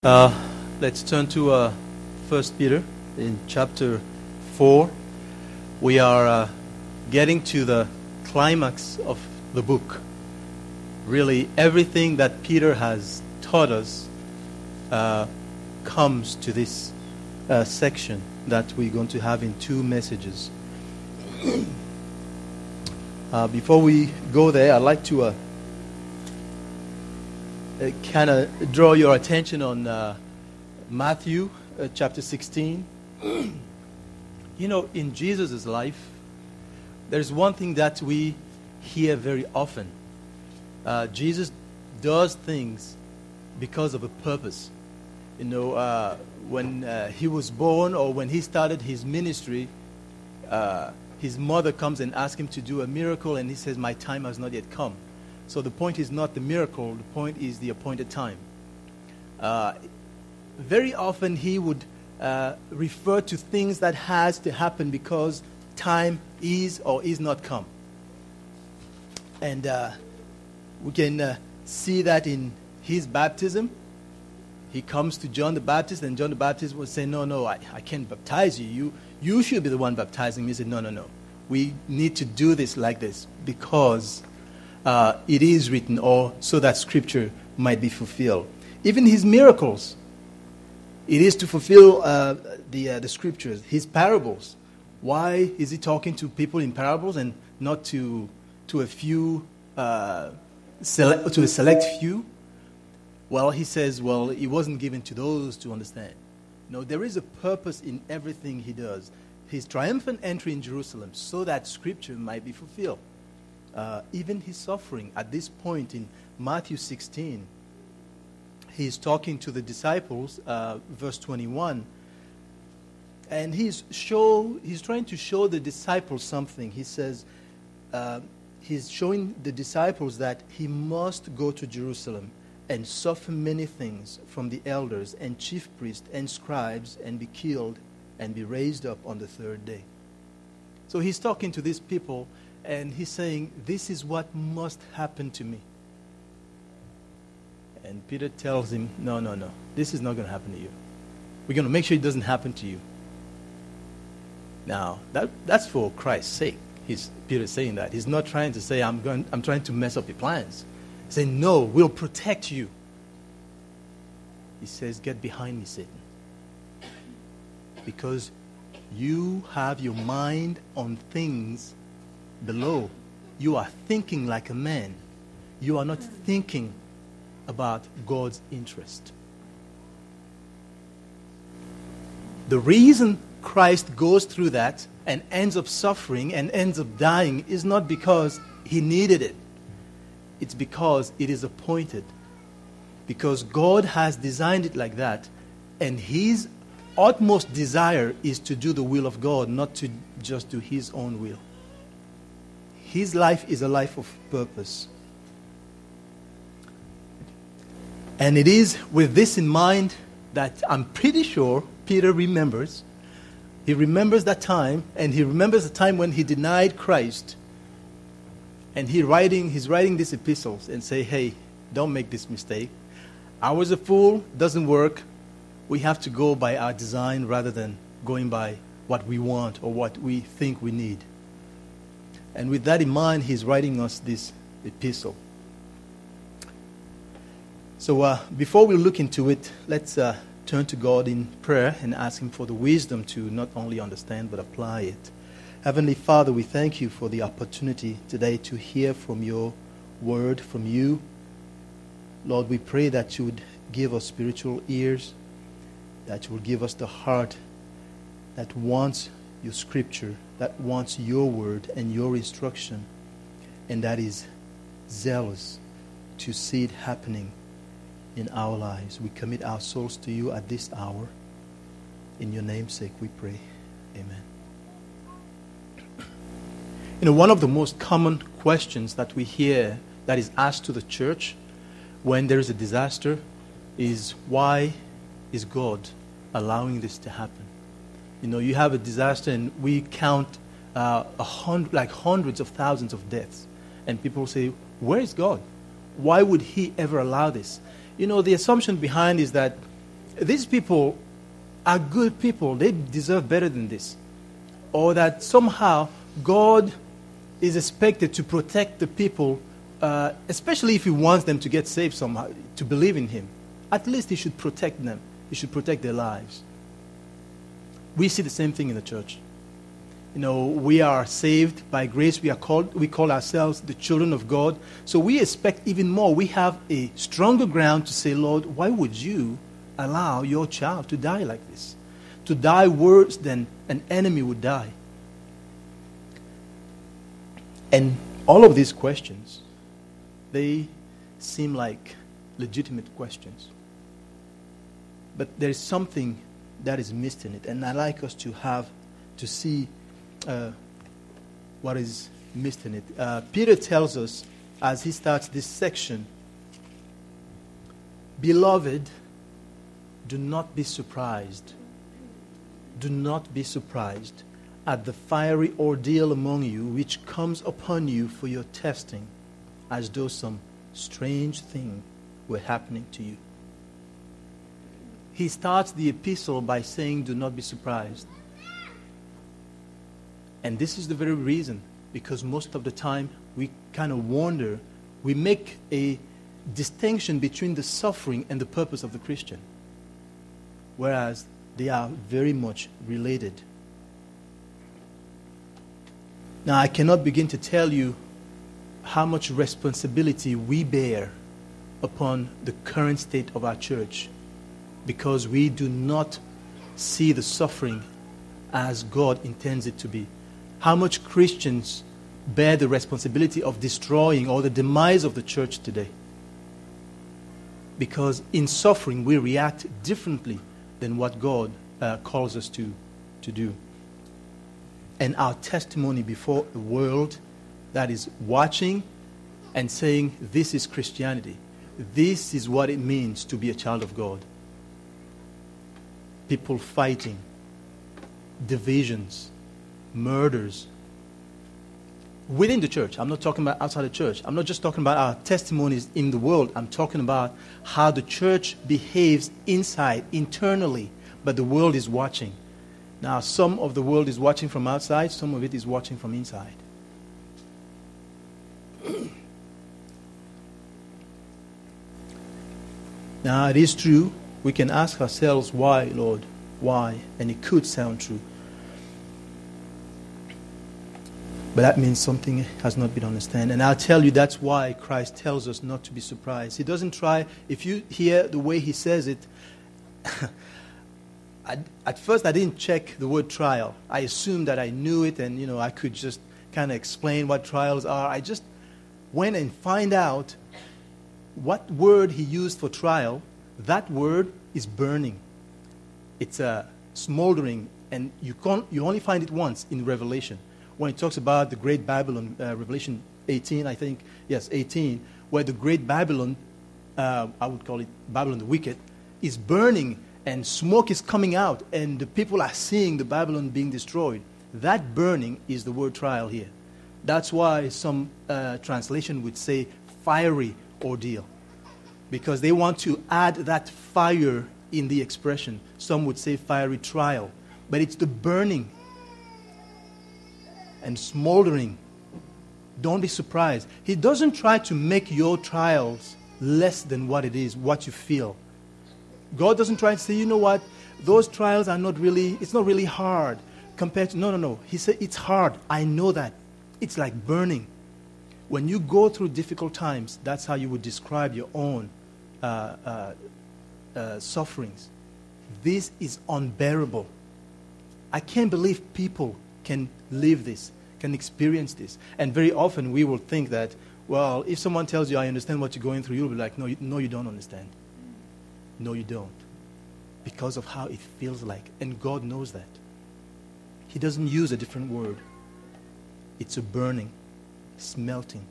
Uh, let's turn to 1 Peter in chapter 4. We are getting to the climax of the book. Really, everything that Peter has taught us comes to this section that we're going to have in two messages. Before we go there, I'd like to kind of draw your attention on Matthew chapter 16. You know, in Jesus' life, there's one thing that we hear very often. Jesus does things because of a purpose. You know, when he was born or when he started his ministry, his mother comes and asks him to do a miracle, and he says, "My time has not yet come." So the point is not the miracle, the point is the appointed time. Very often he would refer to things that has to happen because time is or is not come. And we can see that in his baptism. He comes to John the Baptist, and John the Baptist will say, no, I can't baptize you. You should be the one baptizing me. He said, no. We need to do this like this because it is written, or so that Scripture might be fulfilled. Even his miracles, it is to fulfill the Scriptures. His parables, why is he talking to people in parables and not to a few, to a select few? Well, he says, it wasn't given to those to understand. No, there is a purpose in everything he does. His triumphant entry in Jerusalem, so that Scripture might be fulfilled. Even his suffering at this point in Matthew 16, he's talking to the disciples, verse 21, and he's trying to show the disciples something. He says, he's showing the disciples that he must go to Jerusalem and suffer many things from the elders and chief priests and scribes and be killed and be raised up on the third day. So he's talking to these people, and he's saying, this is what must happen to me. And Peter tells him, no. This is not going to happen to you. We're going to make sure it doesn't happen to you. Now, that's for Christ's sake. Peter's saying that. He's not trying to say, I'm trying to mess up your plans. He's saying, no, we'll protect you. He says, get behind me, Satan. Because you have your mind on things below. You are thinking like a man. You are not thinking about God's interest. The reason Christ goes through that and ends up suffering and ends up dying is not because he needed it. It's because it is appointed. Because God has designed it like that, and his utmost desire is to do the will of God, not to just do his own will. His life is a life of purpose. And it is with this in mind that I'm pretty sure Peter remembers. He remembers that time, and he remembers the time when he denied Christ. And he's writing these epistles and say, hey, don't make this mistake. I was a fool, doesn't work. We have to go by our design rather than going by what we want or what we think we need. And with that in mind, he's writing us this epistle. So before we look into it, let's turn to God in prayer and ask him for the wisdom to not only understand but apply it. Heavenly Father, we thank you for the opportunity today to hear from your word, from you. Lord, we pray that you would give us spiritual ears, that you will give us the heart that wants your Scripture, that wants your word and your instruction, and that is zealous to see it happening in our lives. We commit our souls to you at this hour. In your name's sake we pray. Amen. You know, one of the most common questions that we hear that is asked to the church when there is a disaster is, why is God allowing this to happen? You know, you have a disaster and we count hundreds of thousands of deaths. And people say, where is God? Why would he ever allow this? You know, the assumption behind is that these people are good people. They deserve better than this. Or that somehow God is expected to protect the people, especially if he wants them to get saved somehow, to believe in him. At least he should protect them. He should protect their lives. We see the same thing in the church. We are saved by grace. We call ourselves the children of God. So we expect even more. We have a stronger ground to say, Lord, why would you allow your child to die like this? To die worse than an enemy would die. And all of these questions, they seem like legitimate questions. But there's something that is missed in it. And I'd like us to see what is missed in it. Peter tells us, as he starts this section, Beloved, do not be surprised. Do not be surprised at the fiery ordeal among you, which comes upon you for your testing, as though some strange thing were happening to you. He starts the epistle by saying, do not be surprised. And this is the very reason, because most of the time we kind of wonder, we make a distinction between the suffering and the purpose of the Christian, whereas they are very much related. Now, I cannot begin to tell you how much responsibility we bear upon the current state of our church, because we do not see the suffering as God intends it to be. How much Christians bear the responsibility of destroying or the demise of the church today. Because in suffering we react differently than what God calls us to do. And our testimony before the world that is watching and saying, this is Christianity. This is what it means to be a child of God. People fighting, divisions, murders. Within the church. I'm not talking about outside the church. I'm not just talking about our testimonies in the world. I'm talking about how the church behaves inside, internally, but the world is watching. Now, some of the world is watching from outside, some of it is watching from inside. Now, it is true, we can ask ourselves, why, Lord? Why? And it could sound true. But that means something has not been understood. And I'll tell you that's why Christ tells us not to be surprised. He doesn't try, if you hear the way he says it, at first I didn't check the word trial. I assumed that I knew it and, I could just kind of explain what trials are. I just went and find out what word he used for trial. That word is burning. It's smoldering, and you only find it once in Revelation. When it talks about the great Babylon, Revelation 18, I think, yes, 18, where the great Babylon, I would call it Babylon the Wicked, is burning and smoke is coming out and the people are seeing the Babylon being destroyed. That burning is the word trial here. That's why some translation would say fiery ordeal, because they want to add that fire in the expression. Some would say fiery trial, but it's the burning and smoldering. Don't be surprised. He doesn't try to make your trials less than what it is, what you feel. God doesn't try to say, you know what, those trials are it's not really hard compared to, no. He said, it's hard. I know that. It's like burning. When you go through difficult times, that's how you would describe your own sufferings. This is unbearable. I can't believe people can live this, can experience this. And very often we will think that, well, if someone tells you, I understand what you're going through, you'll be like, no, you don't understand. No, you don't. Because of how it feels like. And God knows that. He doesn't use a different word. It's a burning, smelting.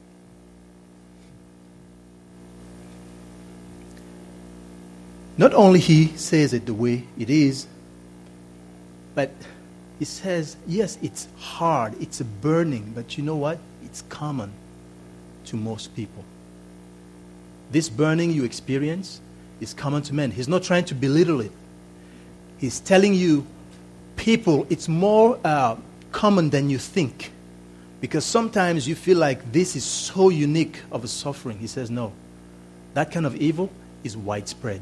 Not only he says it the way it is, but he says, yes, it's hard, it's a burning, but you know what? It's common to most people. This burning you experience is common to men. He's not trying to belittle it. He's telling you, people, it's more common than you think. Because sometimes you feel like this is so unique of a suffering. He says, no. That kind of evil is widespread.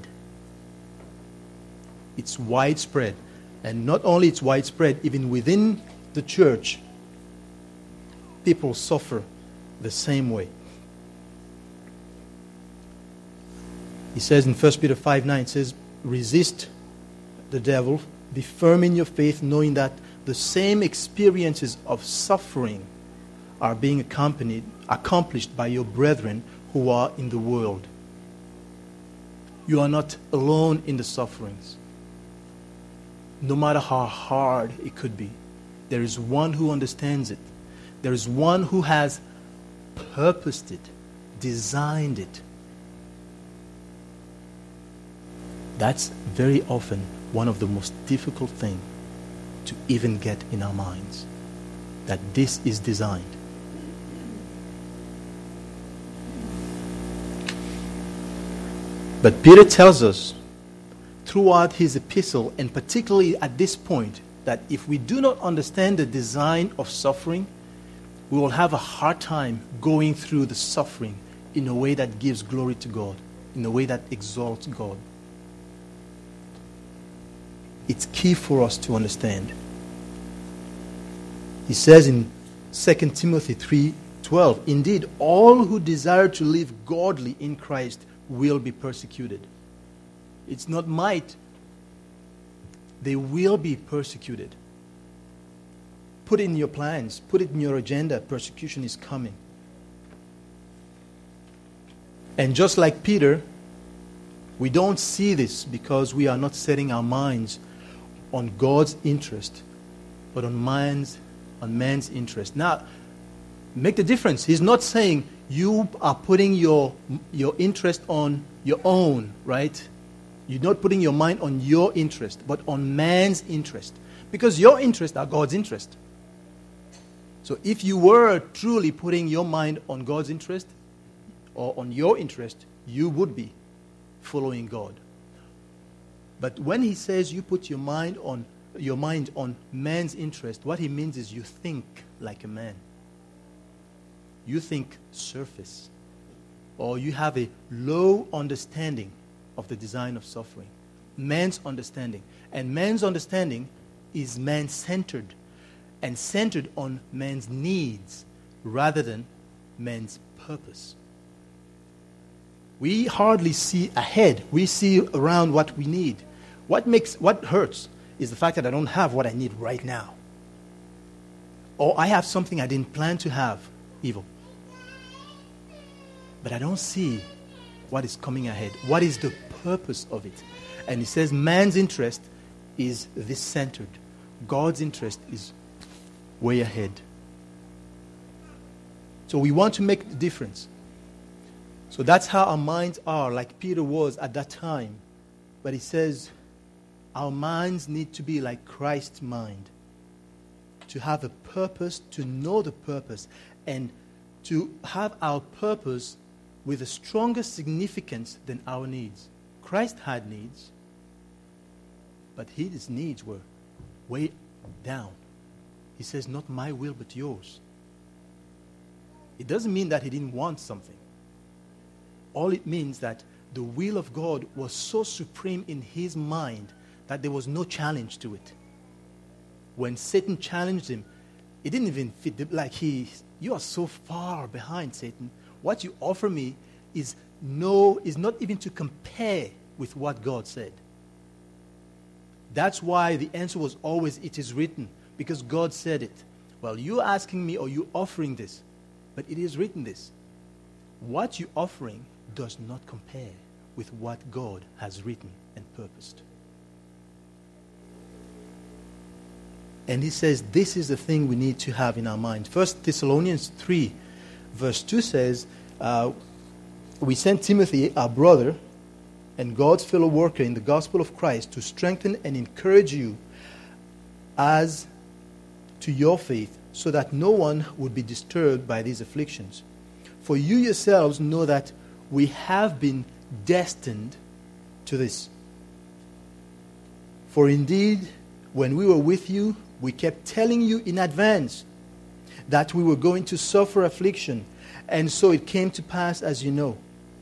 It's widespread. And not only it's widespread, even within the church, people suffer the same way. He says in 1 Peter 5:9, it says, resist the devil, be firm in your faith, knowing that the same experiences of suffering are being accomplished by your brethren who are in the world. You are not alone in the sufferings. No matter how hard it could be, there is one who understands it. There is one who has purposed it, designed it. That's very often one of the most difficult things to even get in our minds, that this is designed. But Peter tells us throughout his epistle, and particularly at this point, that if we do not understand the design of suffering, we will have a hard time going through the suffering in a way that gives glory to God, in a way that exalts God. It's key for us to understand. He says in 2 Timothy 3:12, indeed, all who desire to live godly in Christ will be persecuted. It's not might. They will be persecuted. Put it in your plans. Put it in your agenda. Persecution is coming. And just like Peter, we don't see this because we are not setting our minds on God's interest, but on man's interest. Now, make the difference. He's not saying you are putting your interest on your own, right? You're not putting your mind on your interest, but on man's interest. Because your interests are God's interest. So if you were truly putting your mind on God's interest, or on your interest, you would be following God. But when he says you put your mind on man's interest, what he means is you think like a man. You think surface. Or you have a low understanding of the design of suffering. Man's understanding. And man's understanding is man-centered and centered on man's needs rather than man's purpose. We hardly see ahead. We see around what we need. What hurts is the fact that I don't have what I need right now. Or I have something I didn't plan to have, evil. But I don't see what is coming ahead. What is the purpose of it? And he says man's interest is this centered. God's interest is way ahead. So we want to make the difference. So that's how our minds are, like Peter was at that time. But he says our minds need to be like Christ's mind. To have a purpose, to know the purpose, and to have our purpose with a stronger significance than our needs. Christ had needs, but his needs were way down. He says, not my will, but yours. It doesn't mean that he didn't want something. All it means that the will of God was so supreme in his mind that there was no challenge to it. When Satan challenged him, it didn't even fit. You are so far behind, Satan. What you offer me is not even to compare with what God said. That's why the answer was always, it is written, because God said it. Well, you're asking me, or you're offering this, but it is written this. What you're offering does not compare with what God has written and purposed. And he says this is the thing we need to have in our mind. 1 Thessalonians 3 verse 2 says, we sent Timothy, our brother, and God's fellow worker in the gospel of Christ, to strengthen and encourage you as to your faith, so that no one would be disturbed by these afflictions. For you yourselves know that we have been destined to this. For indeed, when we were with you, we kept telling you in advance that we were going to suffer affliction, and so it came to pass as you know.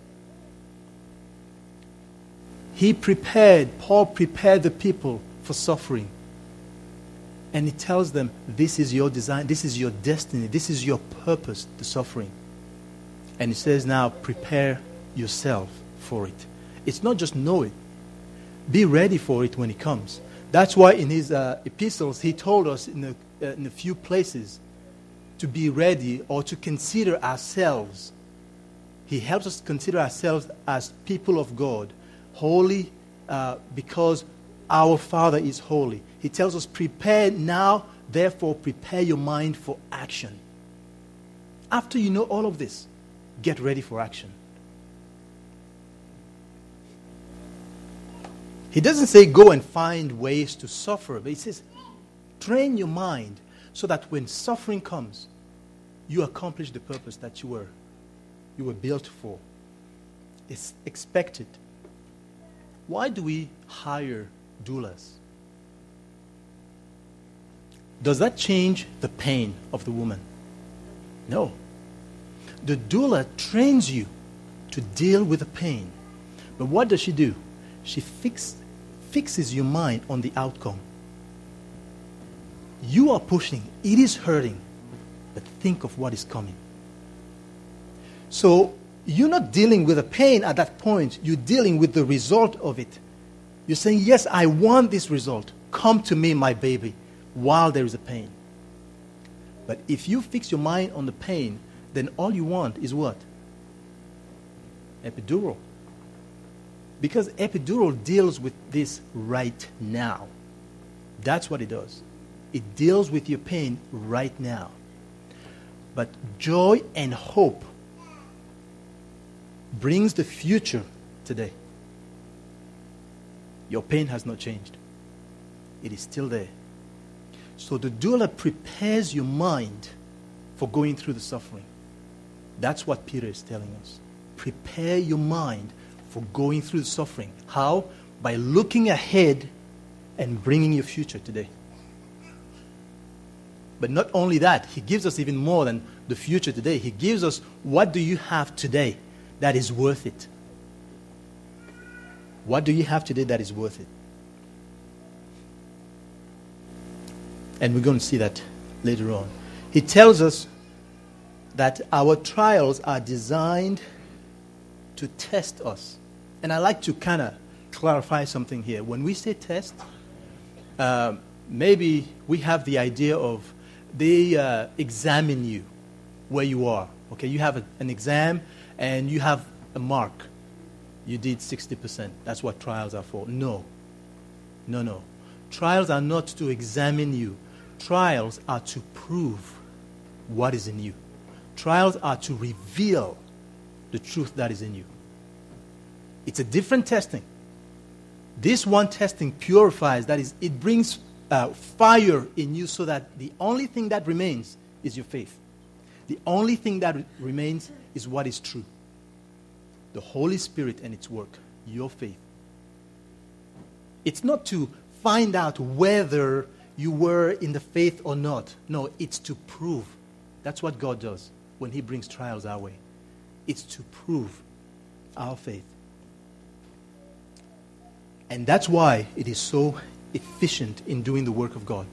Paul prepared the people for suffering. And he tells them, this is your design, this is your destiny, this is your purpose, the suffering. And he says now, prepare yourself for it. It's not just know it. Be ready for it when it comes. That's why in his epistles, he told us in a few places to be ready or to consider ourselves. He helps us consider ourselves as people of God, holy because our Father is holy. He tells us, prepare now, therefore prepare your mind for action. After you know all of this, get ready for action. He doesn't say go and find ways to suffer, but he says train your mind so that when suffering comes, you accomplish the purpose that you were built for. It's expected. Why do we hire doulas? Does that change the pain of the woman? No. The doula trains you to deal with the pain. But what does she do? She fixes your mind on the outcome. You are pushing. It is hurting. But think of what is coming. So you're not dealing with the pain at that point. You're dealing with the result of it. You're saying, yes, I want this result. Come to me, my baby, while there is a pain. But if you fix your mind on the pain, then all you want is what? Epidural. Because epidural deals with this right now. That's what it does. It deals with your pain right now. But joy and hope brings the future today. Your pain has not changed. It is still there. So the doula prepares your mind for going through the suffering. That's what Peter is telling us. Prepare your mind for going through the suffering. How? By looking ahead and bringing your future today. But not only that, he gives us even more than the future today. He gives us, what do you have today that is worth it? What do you have today that is worth it? And we're going to see that later on. He tells us that our trials are designed to test us. And I like to kind of clarify something here. When we say test, maybe we have the idea of they examine you where you are. Okay, you have an exam and you have a mark. You did 60%. That's what trials are for. No. Trials are not to examine you. Trials are to prove what is in you. Trials are to reveal the truth that is in you. It's a different testing. This one testing purifies, that is, it brings fire in you so that the only thing that remains is your faith. The only thing that remains is what is true. The Holy Spirit and its work, your faith. It's not to find out whether you were in the faith or not. No, it's to prove. That's what God does when he brings trials our way. It's to prove our faith. And that's why it is so efficient in doing the work of God.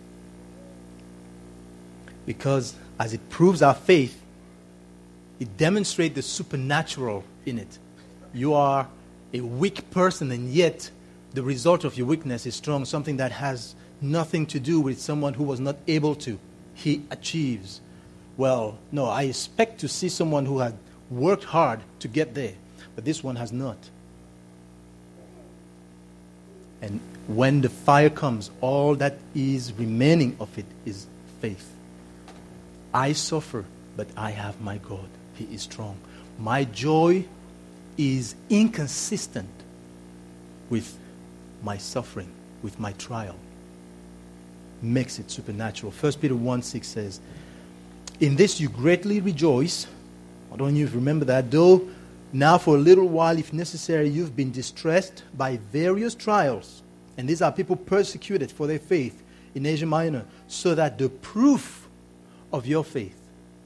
Because as it proves our faith, it demonstrates the supernatural in it. You are a weak person, and yet the result of your weakness is strong, something that has nothing to do with someone who was not able to. He achieves. Well, no, I expect to see someone who had worked hard to get there, but this one has not. And when the fire comes, all that is remaining of it is faith. I suffer, but I have my God. He is strong. My joy is inconsistent with my suffering, with my trial. Makes it supernatural. 1 Peter 1:6 says, in this you greatly rejoice. I don't know if you remember that. Though Now for a little while, if necessary, you've been distressed by various trials. And these are people persecuted for their faith in Asia Minor, so that the proof of your faith,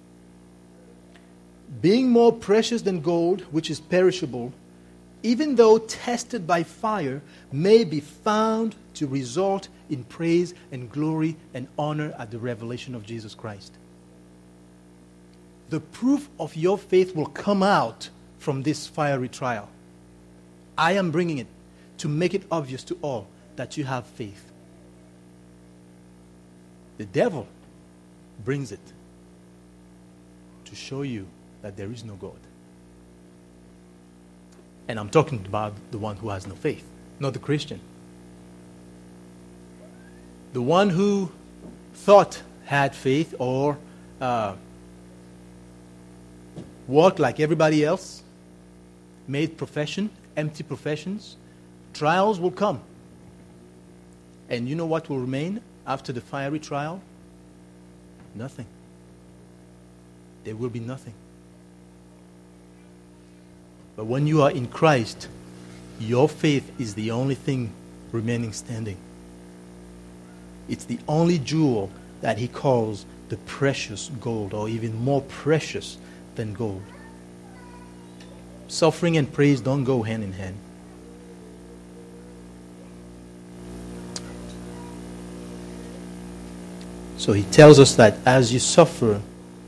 being more precious than gold, which is perishable, even though tested by fire, may be found to result in praise and glory and honor at the revelation of Jesus Christ. The proof of your faith will come out from this fiery trial. I am bringing it to make it obvious to all that you have faith. The devil brings it to show you that there is no God. And I'm talking about the one who has no faith, not the Christian. The one who thought had faith or walked like everybody else, made profession, empty professions. Trials will come. And you know what will remain after the fiery trial? Nothing. There will be nothing. But when you are in Christ, your faith is the only thing remaining standing. It's the only jewel that he calls the precious gold, or even more precious than gold. Suffering and praise don't go hand in hand. So he tells us that as you suffer,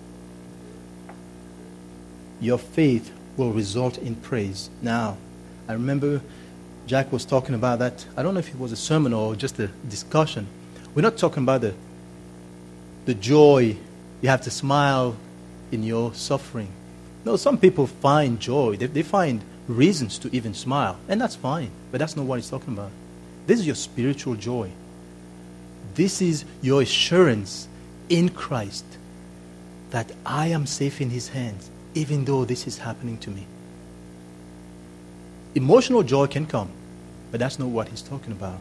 your faith will result in praise. Now, I remember Jack was talking about that. I don't know if it was a sermon or just a discussion. We're not talking about the joy. You have to smile in your suffering. No, some people find joy. They find reasons to even smile. And that's fine. But that's not what he's talking about. This is your spiritual joy. This is your assurance in Christ that I am safe in his hands, even though this is happening to me. Emotional joy can come, but that's not what he's talking about.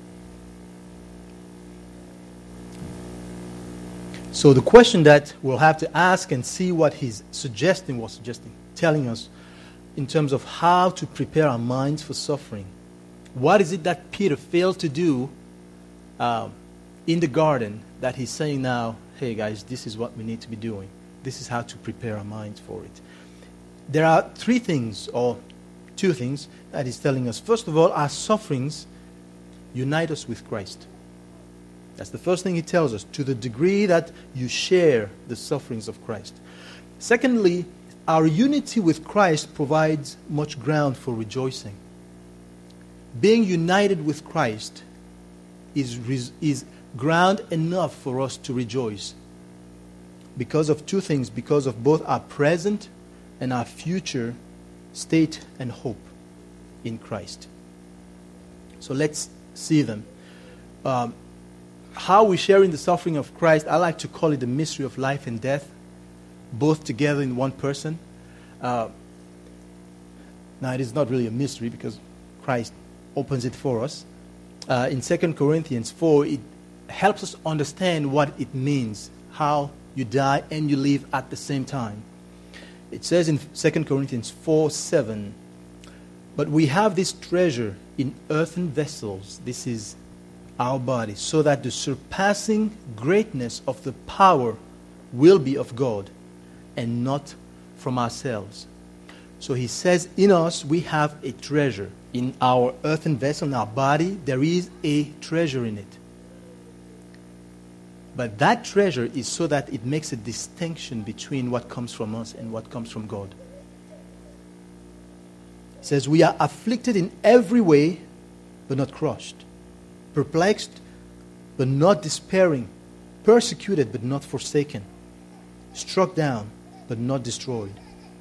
So the question that we'll have to ask and see what he's telling us in terms of how to prepare our minds for suffering. What is it that Peter failed to do in the garden that he's saying now, hey guys, this is what we need to be doing. This is how to prepare our minds for it. There are three things, or two things, that he's telling us. First of all, our sufferings unite us with Christ. That's the first thing he tells us, to the degree that you share the sufferings of Christ. Secondly, our unity with Christ provides much ground for rejoicing. Being united with Christ is ground enough for us to rejoice. Because of two things, because of both our present and our future state and hope in Christ. So let's see them. How we share in the suffering of Christ, I like to call it the mystery of life and death, both together in one person. Now, it is not really a mystery because Christ opens it for us. In 2 Corinthians 4, it helps us understand what it means, how you die and you live at the same time. It says in 2 Corinthians 4:7, but we have this treasure in earthen vessels. This is our body, so that the surpassing greatness of the power will be of God and not from ourselves. So he says in us we have a treasure. In our earthen vessel, in our body, there is a treasure in it. But that treasure is so that it makes a distinction between what comes from us and what comes from God. It says we are afflicted in every way, but not crushed. Perplexed, but not despairing. Persecuted, but not forsaken. Struck down, but not destroyed.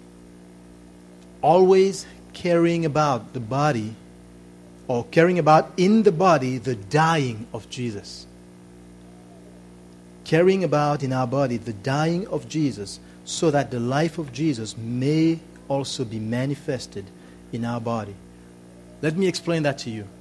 Always carrying about the body, or carrying about in the body, the dying of Jesus. Carrying about in our body the dying of Jesus, so that the life of Jesus may also be manifested in our body. Let me explain that to you.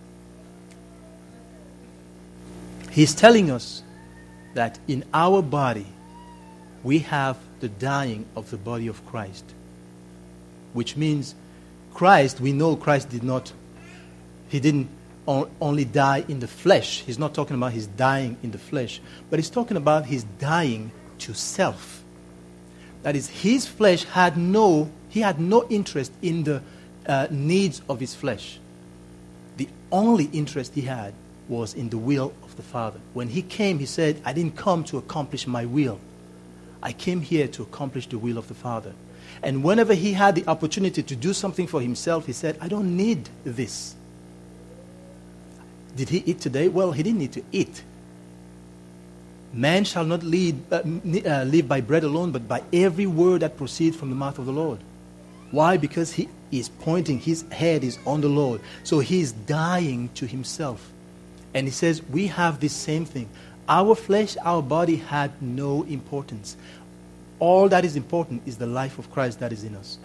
He's telling us that in our body we have the dying of the body of Christ. which means Christ, we know Christ didn't only die in the flesh. He's not talking about his dying in the flesh, but he's talking about his dying to self. That is, his flesh had no interest in the needs of his flesh. The only interest he had was in the will of the Father. When he came, he said, I didn't come to accomplish my will. I came here to accomplish the will of the Father. And whenever he had the opportunity to do something for himself, he said, I don't need this. Did he eat today? Well, he didn't need to eat. Man shall not live by bread alone, but by every word that proceeds from the mouth of the Lord. Why? Because he is pointing, his head is on the Lord. So he is dying to himself. And he says, we have this same thing. Our flesh, our body had no importance. All that is important is the life of Christ that is in us.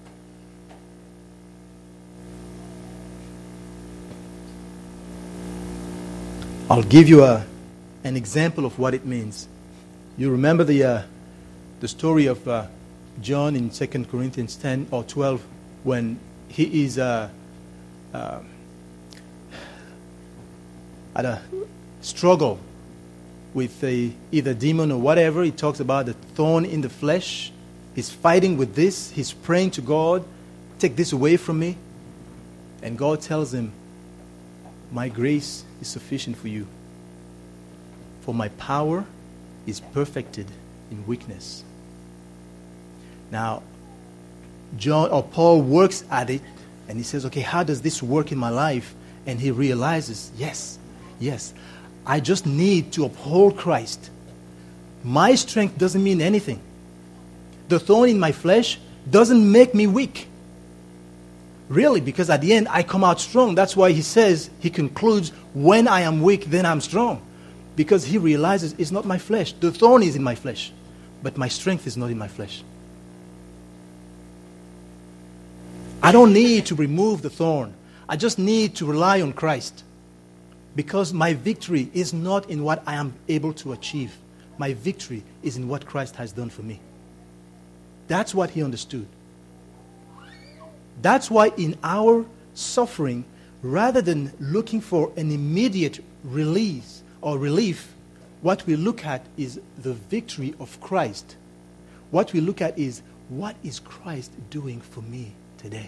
I'll give you an example of what it means. You remember the story of John in 2 Corinthians 10 or 12 when he is at a struggle with either demon or whatever. He talks about the thorn in the flesh. He's fighting with this. He's praying to God, take this away from me. And God tells him, my grace is sufficient for you. For my power is perfected in weakness. Now, Paul works at it and he says, okay, how does this work in my life? And he realizes, yes, I just need to uphold Christ. My strength doesn't mean anything. The thorn in my flesh doesn't make me weak. Really, because at the end, I come out strong. That's why he concludes, when I am weak, then I'm strong. Because he realizes it's not my flesh. The thorn is in my flesh, but my strength is not in my flesh. I don't need to remove the thorn. I just need to rely on Christ. Because my victory is not in what I am able to achieve. My victory is in what Christ has done for me. That's what he understood. That's why in our suffering, rather than looking for an immediate release or relief, what we look at is the victory of Christ. What we look at is, what is Christ doing for me today?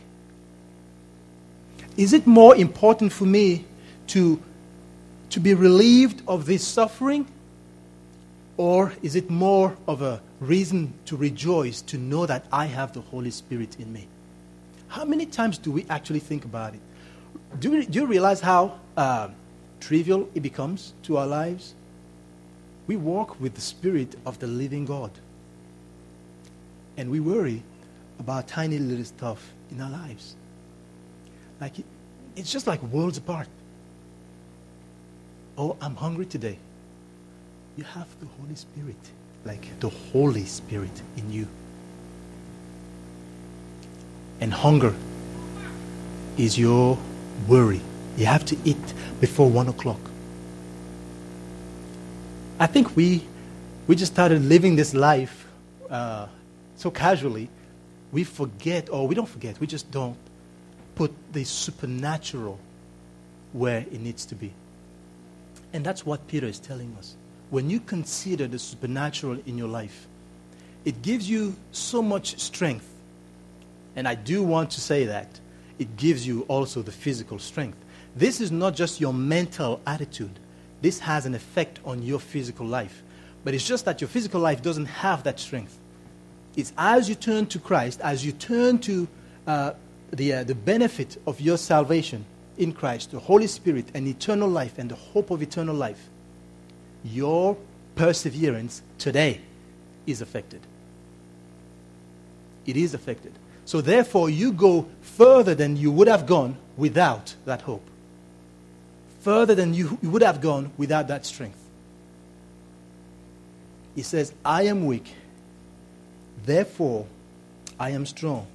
Is it more important for me to be relieved of this suffering? Or is it more of a reason to rejoice to know that I have the Holy Spirit in me? How many times do we actually think about it? Do you realize how trivial it becomes to our lives? We walk with the Spirit of the living God. And we worry about tiny little stuff in our lives. Like it's just like worlds apart. Oh, I'm hungry today. You have the Holy Spirit, like the Holy Spirit in you. And hunger is your worry. You have to eat before 1 o'clock. I think we just started living this life so casually. We forget, or we don't forget, we just don't put the supernatural where it needs to be. And that's what Peter is telling us. When you consider the supernatural in your life, it gives you so much strength. And I do want to say that it gives you also the physical strength. This is not just your mental attitude. This has an effect on your physical life. But it's just that your physical life doesn't have that strength. It's as you turn to Christ, as you turn to the benefit of your salvation in Christ, the Holy Spirit and eternal life and the hope of eternal life, your perseverance today is affected. It is affected. So therefore, you go further than you would have gone without that hope. Further than you would have gone without that strength. He says, I am weak, therefore I am strong.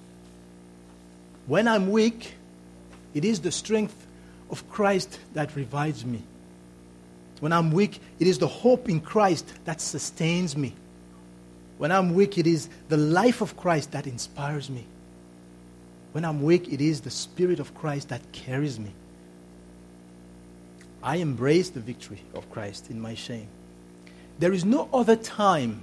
When I'm weak, it is the strength of Christ that revives me. When I'm weak, it is the hope in Christ that sustains me. When I'm weak, it is the life of Christ that inspires me. When I'm weak, it is the Spirit of Christ that carries me. I embrace the victory of Christ in my shame. There's no other time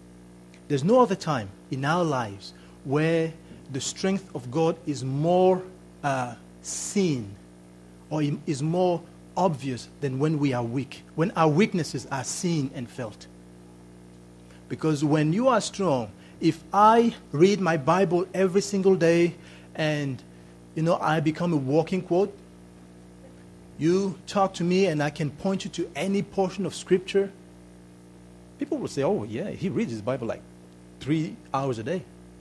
in our lives where the strength of God is more seen or is more obvious than when we are weak, when our weaknesses are seen and felt. Because when you are strong, if I read my Bible every single day and, I become a walking quote, you talk to me and I can point you to any portion of Scripture, people will say, oh, yeah, he reads his Bible like 3 hours a day.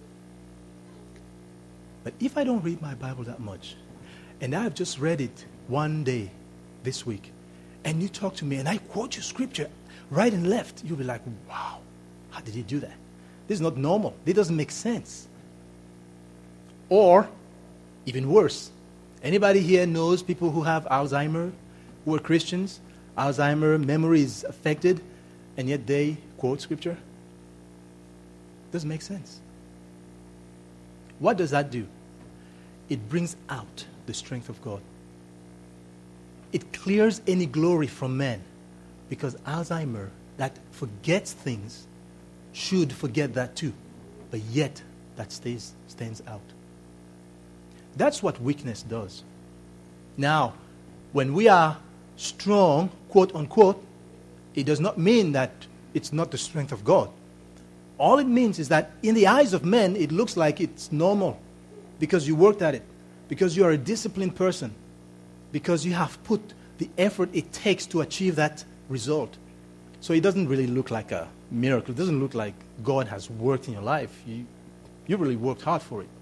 But if I don't read my Bible that much, and I've just read it one day this week, and you talk to me and I quote you Scripture right and left, you'll be like, wow, how did he do that? This is not normal. This doesn't make sense. Or, even worse, anybody here knows people who have Alzheimer, who are Christians? Alzheimer, memory is affected, and yet they quote Scripture? Doesn't make sense. What does that do? It brings out the strength of God. It clears any glory from man, because Alzheimer, that forgets things, should forget that too, but yet that stands out. That's what weakness does. Now, when we are strong, quote unquote, it does not mean that it's not the strength of God. All it means is that in the eyes of men, it looks like it's normal because you worked at it, because you are a disciplined person, because you have put the effort it takes to achieve that result. So it doesn't really look like a miracle. It doesn't look like God has worked in your life. You really worked hard for it.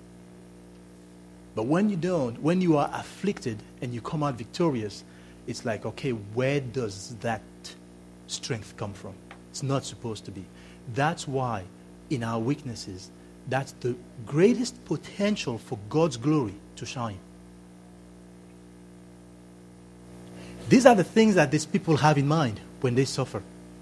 But when you don't, when you are afflicted and you come out victorious, it's like, okay, where does that strength come from? It's not supposed to be. That's why in our weaknesses, that's the greatest potential for God's glory to shine. These are the things that these people have in mind when they suffer.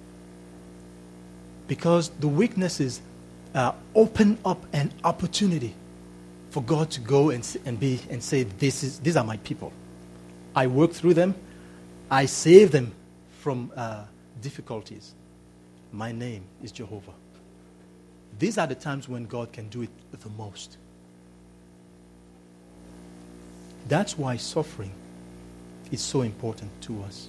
Because the weaknesses open up an opportunity for God to go and say, these are my people. I work through them. I save them from difficulties. My name is Jehovah. These are the times when God can do it the most. That's why suffering is so important to us.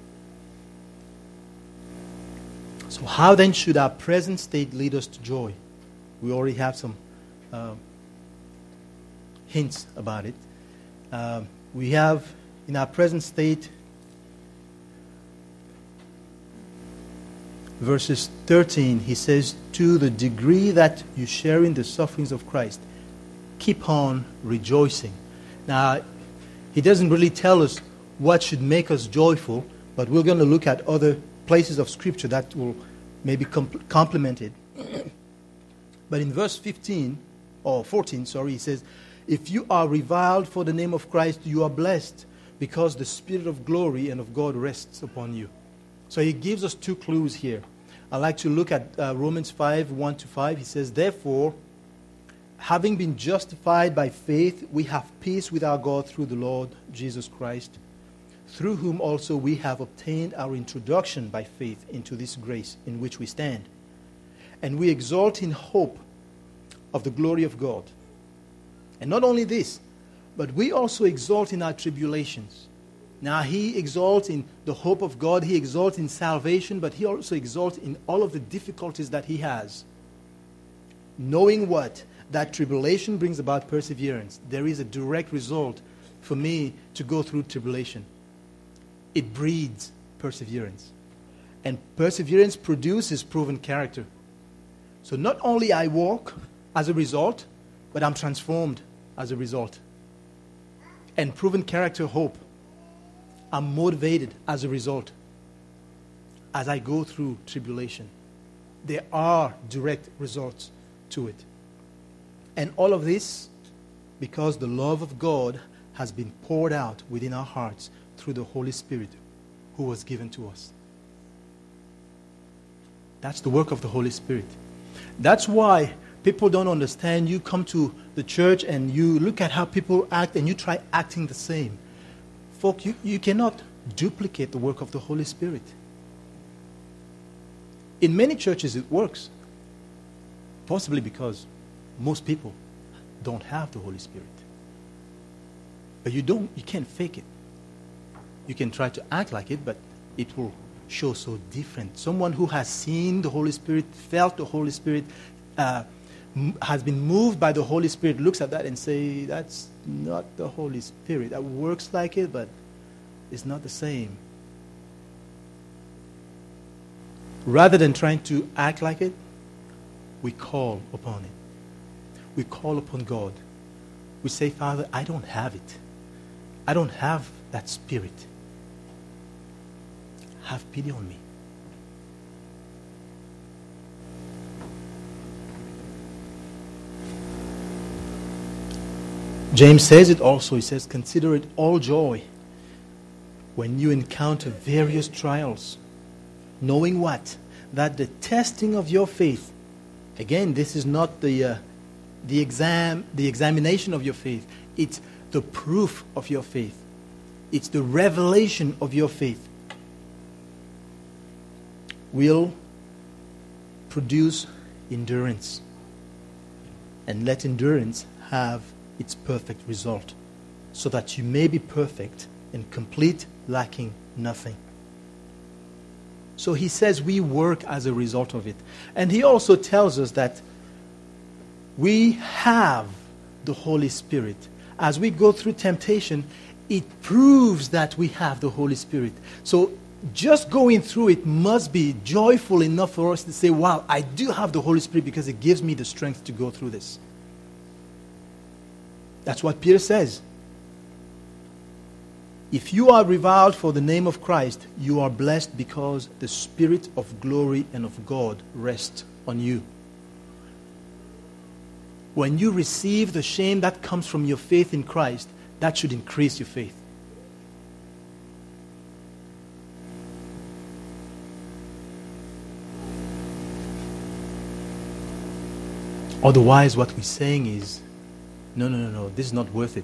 So how then should our present state lead us to joy? We already have some hints about it. We have in our present state, verses 13, he says, to the degree that you share in the sufferings of Christ, keep on rejoicing. Now, he doesn't really tell us what should make us joyful, but we're going to look at other places of Scripture that will maybe complement it. But in verse 14, he says, if you are reviled for the name of Christ, you are blessed, because the Spirit of glory and of God rests upon you. So he gives us two clues here. I'd like to look at Romans 5, 1-5. He says, therefore, having been justified by faith, we have peace with our God through the Lord Jesus Christ, through whom also we have obtained our introduction by faith into this grace in which we stand. And we exult in hope of the glory of God. And not only this, but we also exult in our tribulations. Now, he exalts in the hope of God, he exalts in salvation, but he also exalts in all of the difficulties that he has. Knowing what? That tribulation brings about perseverance. There is a direct result for me to go through tribulation. It breeds perseverance. And perseverance produces proven character. So not only I walk as a result, but I'm transformed as a result. And proven character, hope. I'm motivated as a result as I go through tribulation. There are direct results to it. And all of this because the love of God has been poured out within our hearts through the Holy Spirit who was given to us. That's the work of the Holy Spirit. That's why People don't understand. You come to the church and you look at how people act and you try acting the same. Folks, you cannot duplicate the work of the Holy Spirit. In many churches it works, possibly because most people don't have the Holy Spirit. But you can't fake it. You can try to act like it, but it will show so different. Someone who has seen the Holy Spirit, felt the Holy Spirit, has been moved by the Holy Spirit, looks at that and say, that's not the Holy Spirit. That works like it, but it's not the same. Rather than trying to act like it, we call upon it. We call upon God. We say, Father, I don't have it. I don't have that Spirit. Have pity on me. James says it also. He says, consider it all joy when you encounter various trials, knowing what? That the testing of your faith, again, this is not the examination of your faith. It's the proof of your faith. It's the revelation of your faith. Will produce endurance. And let endurance have its perfect result, so that you may be perfect and complete, lacking nothing. So he says we work as a result of it. And he also tells us that we have the Holy Spirit. As we go through temptation, it proves that we have the Holy Spirit. So just going through it must be joyful enough for us to say, wow, I do have the Holy Spirit because it gives me the strength to go through this. That's what Peter says. If you are reviled for the name of Christ, you are blessed because the Spirit of glory and of God rests on you. When you receive the shame that comes from your faith in Christ, that should increase your faith. Otherwise, what we're saying is, no, this is not worth it.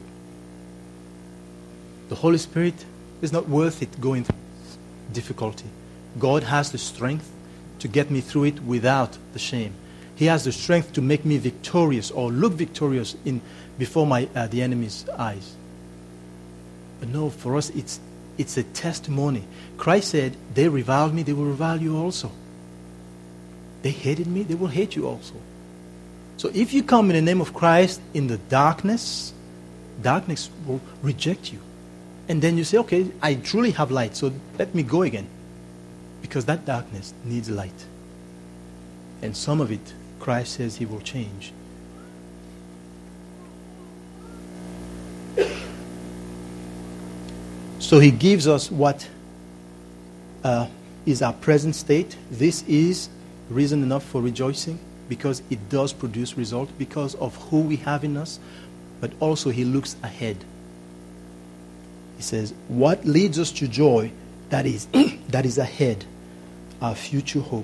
The Holy Spirit is not worth it going through difficulty. God has the strength to get me through it without the shame. He has the strength to make me victorious or look victorious before the enemy's eyes. But no, for us it's a testimony. Christ said, they reviled me, they will revile you also. They hated me, they will hate you also. So if you come in the name of Christ in the darkness will reject you. And then you say, okay, I truly have light, so let me go again. Because that darkness needs light. And some of it, Christ says he will change. So he gives us what is our present state. This is reason enough for rejoicing, because it does produce result because of who we have in us, but also he looks ahead. He says, what leads us to joy, that is ahead, our future hope.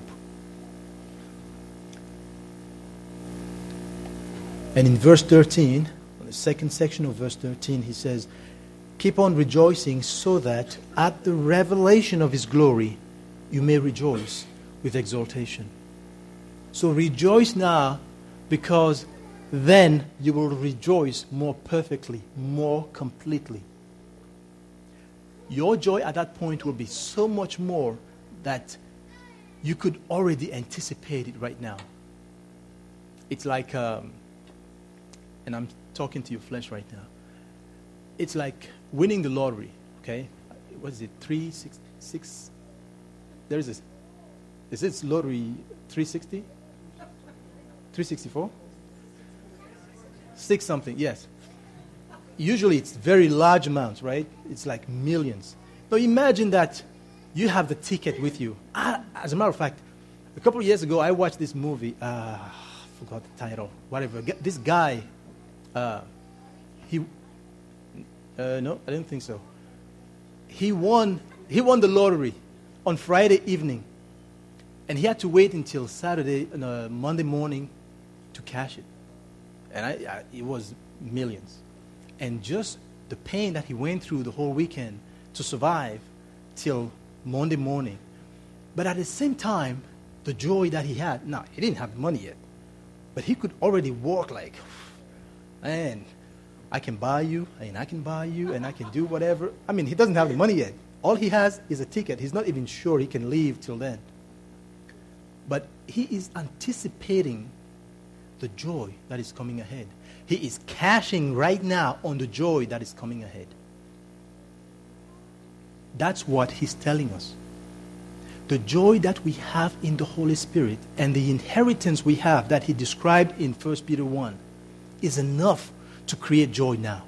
And in verse 13, the second section of verse 13, he says, keep on rejoicing so that at the revelation of his glory you may rejoice with exultation. So rejoice now, because then you will rejoice more perfectly, more completely. Your joy at that point will be so much more that you could already anticipate it right now. It's like, and I'm talking to your flesh right now. It's like winning the lottery, okay? What is it, 366? There is this. Is it lottery 360? 364? 6 something, yes. Usually it's very large amounts, right? It's like millions. Now imagine that you have the ticket with you. As a matter of fact, a couple of years ago I watched this movie. I forgot the title. Whatever. This guy, no, I didn't think so. He won the lottery on Friday evening. And he had to wait until Monday morning to cash it. And it was millions. And just the pain that he went through the whole weekend to survive till Monday morning. But at the same time, the joy that he had, now, he didn't have the money yet, but he could already walk like, man, I can buy you, and I can buy you, and I can do whatever. I mean, he doesn't have the money yet. All he has is a ticket. He's not even sure he can leave till then. But he is anticipating the joy that is coming ahead. He is cashing right now on the joy that is coming ahead. That's what he's telling us. The joy that we have in the Holy Spirit and the inheritance we have that he described in 1 Peter 1 is enough to create joy now.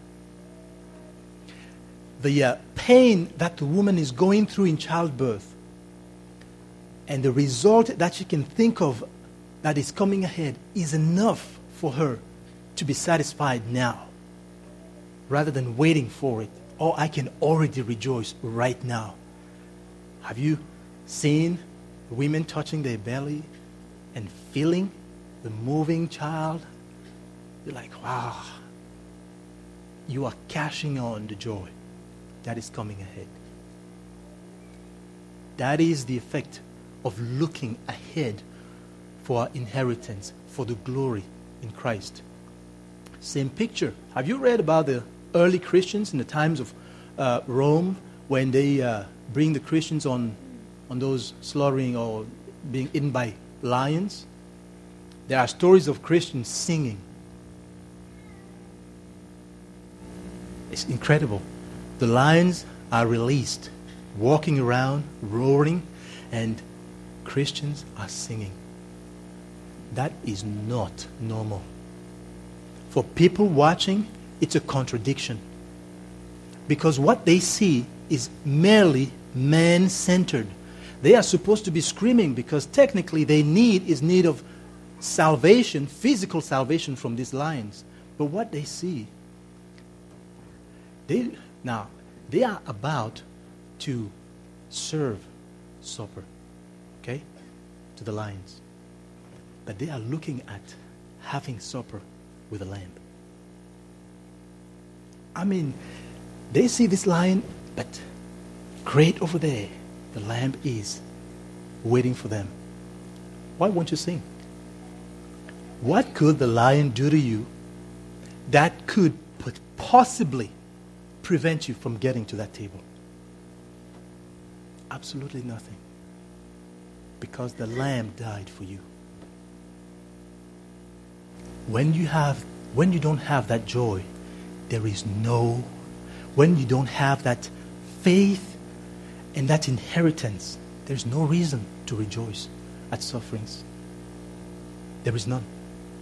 The pain that the woman is going through in childbirth and the result that she can think of that is coming ahead is enough for her to be satisfied now rather than waiting for it. Oh, I can already rejoice right now. Have you seen women touching their belly and feeling the moving child? You're like, wow. You are cashing on the joy that is coming ahead. That is the effect of looking ahead for our inheritance, for the glory in Christ. Same picture. Have you read about the early Christians in the times of Rome when they bring the Christians on those slaughtering or being eaten by lions? There are stories of Christians singing. It's incredible. The lions are released, walking around, roaring, and Christians are singing. That is not normal. For people watching, it's a contradiction. Because what they see is merely man-centered. They are supposed to be screaming because technically their need of salvation, physical salvation from these lions. But what they see, they are about to serve supper, okay, to the lions. But they are looking at having supper with a lamb. I mean, they see this lion, but great over there, the lamb is waiting for them. Why won't you sing? What could the lion do to you that could possibly prevent you from getting to that table? Absolutely nothing. Because the lamb died for you. When you don't have that joy, when you don't have that faith and that inheritance, there's no reason to rejoice at sufferings. There is none.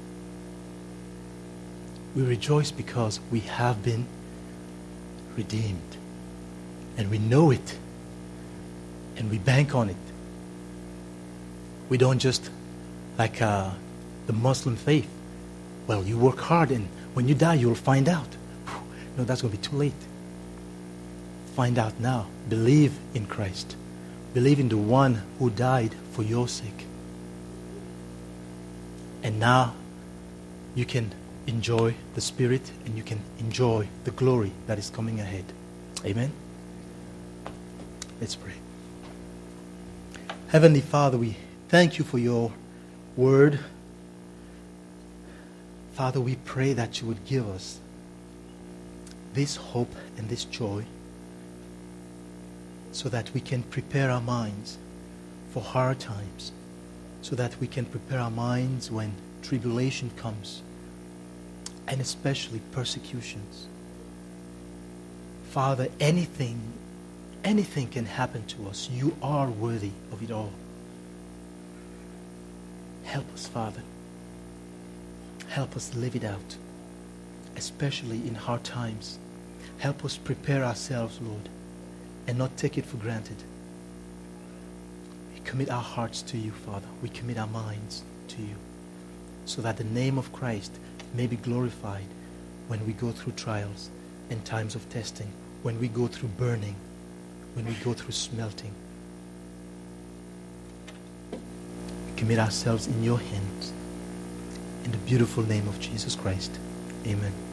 We rejoice because we have been redeemed. And we know it. And we bank on it. We don't just like the Muslim faith. Well, you work hard and when you die, you'll find out. No, that's going to be too late. Find out now. Believe in Christ. Believe in the one who died for your sake. And now you can enjoy the Spirit and you can enjoy the glory that is coming ahead. Amen? Let's pray. Heavenly Father, we thank you for your word. Father, we pray that you would give us this hope and this joy so that we can prepare our minds for hard times, so that we can prepare our minds when tribulation comes, and especially persecutions. Father, anything can happen to us. You are worthy of it all. Help us, Father. Help us live it out, especially in hard times. Help us prepare ourselves, Lord, and not take it for granted. We commit our hearts to you, Father. We commit our minds to you, so that the name of Christ may be glorified when we go through trials and times of testing, when we go through burning, when we go through smelting. We commit ourselves in your hands, In the beautiful name of Jesus Christ. Amen.